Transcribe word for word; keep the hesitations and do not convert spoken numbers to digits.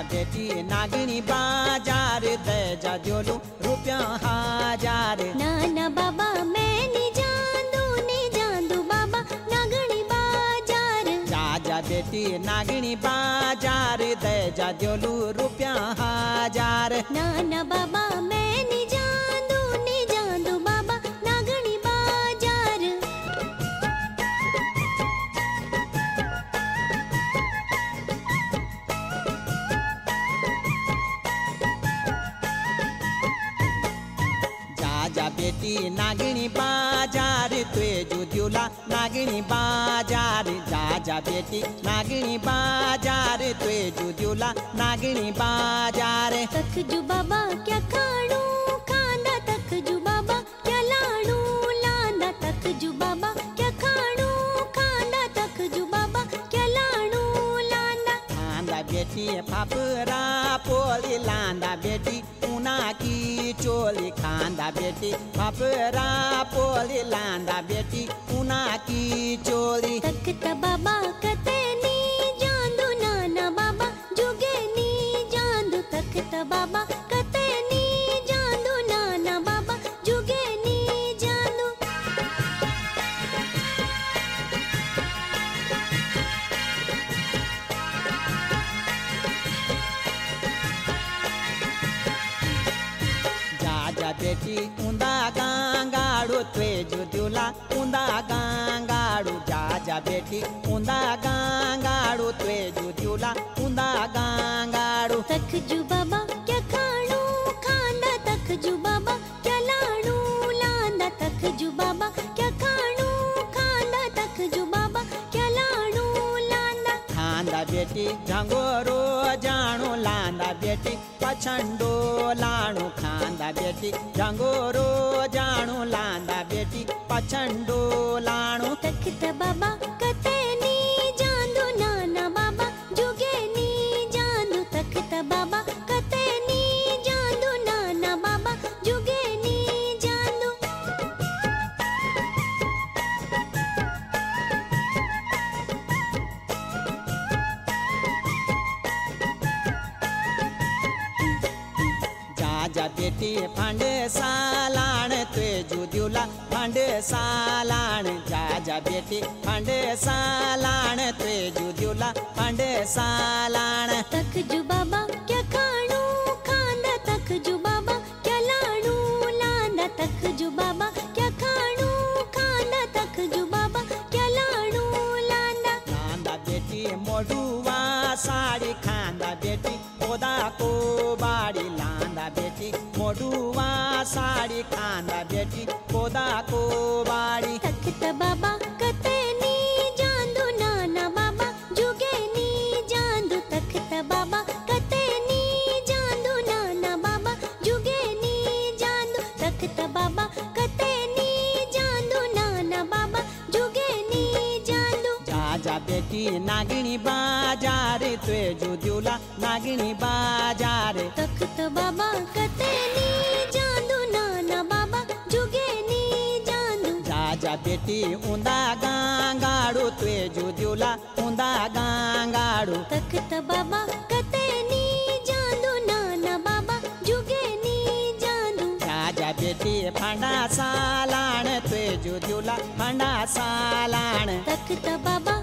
बेटी नागिनी बाजार दे जा जोलू रुपया हजार। नाना बाबा मैं नी जांदू नी जांदू बाबा नागणी बाजार। जा जा बेटी नागिनी बाजार दे जा जोलू रुपया हजार। नाना बाबा मैं नी जांदू नी जांदू बाबा नागणी बाजार। जा बेटी नागिनी बाजार तुए जुद्युला नागिनी बाजार। जा जा बेटी नागिनी बाजार तुए जुद्युला नागिनी बाजार। तक जू बाबा क्या खाणू खांदा तक जू बाबा क्या लाणू लांदा। तक जू बाबा क्या खाणू खांदा तक जू बाबा क्या लाणू लांदा। खांदा बेटी फाफरा पोली लांदा बेटी ऊना की चोली। खांदा बेटी फाफरा पोली लांदा बेटी ऊना की चोली। तख्त बाबा कते नी जांदू नाना बाबा जुगे नी जांदू। तख्त बाबा कते नी जांदू नाना बाबा जुगे नी जांदू। जा बेटी ऊंदा गांगाड़ू तुए जुद्युला ऊंदा गांगाड़ू। जा जा बेटी ऊंदा गांगाड़ू तुए जुद्युला ऊंदा गांगाड़ू। तक जू बाबा क्या खाणू खांदा तक जू बाबा क्या लाणू लांदा। तक जू बाबा क्या खाणू खांदा तक जू बाबा क्या लाणू लांदा। खांदा बेटी झंगोरो जाणू लांदा बेटी पछंडो लाणू। खांदा बेटी झंगोरो जाणू लांदा बेटी पछंडो लाणू। तख्त बाबा कते नी जांदू नाना बाबा जुगे नी जांदू। तख्त बाबा कते नी जांदू नाना बाबा जुगे नी जांदू। जा बेटी फांडे सालाण तुए जुद्युला फांडे सालाण। जा जा बेटी फांडे सालाण तुए जुद्युला फांडे सालाण। तक जू बाबा क्या खाणू खांदा तक जू बाबा क्या लाणू लांदा। तक जू बाबा क्या खाणू खांदा तक जू बाबा क्या लाणू लांदा। खांदा बेटी मोडुवा साड़ी खांदा बेटी ओदा को बाड़ी लांदा बेटी मोडुवा साड़ी खांदा बेटी ओदा को बाड़ी। तख्त बाबा कते नी जांदू नाना बाबा जुगे नी जांदू। तख्त बाबा कते नी जांदू नाना बाबा जुगे नी जांदू। तख्त बाबा कते नी जांदू नाना बाबा जुगे नी जांदू। जा जा बेटी नागिनी बाजार तुए जुद्युला नागिनी बाजार। तख्त बाबा कते नी जांदू नाना बाबा जुगे नी जांदू। जा जा बेटी ऊंदा गांगाड़ू तुए जुद्युला ऊंदा गांगाड़ू। तख्त बाबा कते नी जांदू नाना बाबा जुगे नी जांदू। जा जा बेटी फांडा सालाण तुए जुद्युला फांडा सालाण। तख्त बाबा